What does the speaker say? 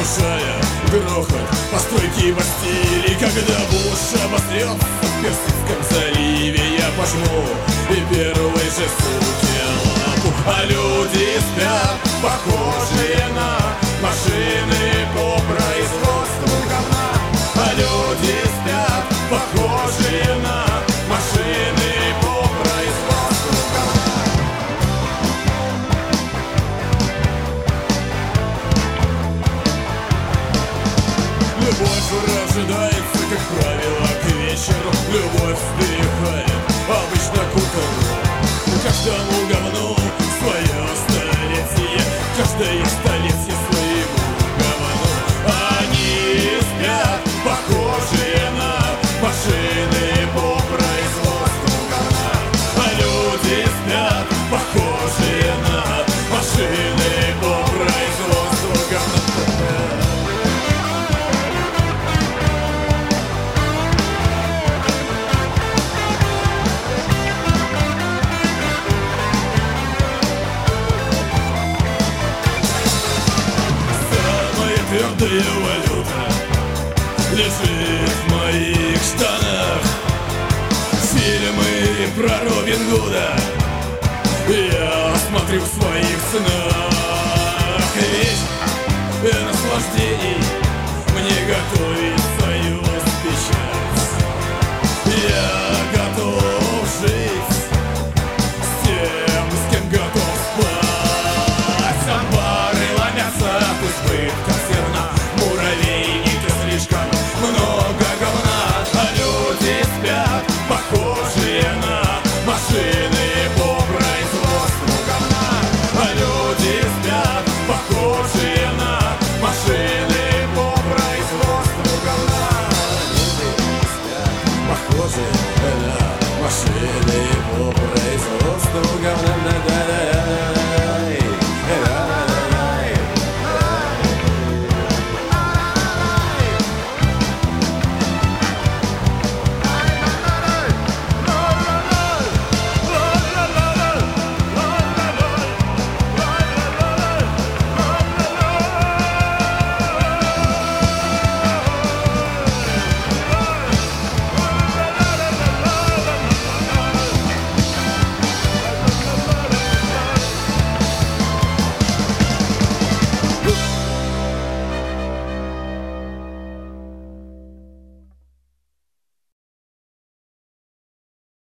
заглушая грохот постройки Бастилии. Когда Буш обострется в Персидском заливе, я пожму и первой же суке лапу. А люди спят, похожие на машины по производству говна. А люди спят, похожие на машины по производству говна. Любовь рождается, как правило, к вечеру. Любовь вздыхает обычно к утру. Каждому говну свое столетие, каждое столетие своему говну. Они спят, похожие на машины по производству говна. А люди спят, похожие на машины по производству говна. Твердая валюта лежит в моих штанах. Фильмы про Робин Гуда я смотрю в своих снах. Ведь наслаждений мне готовить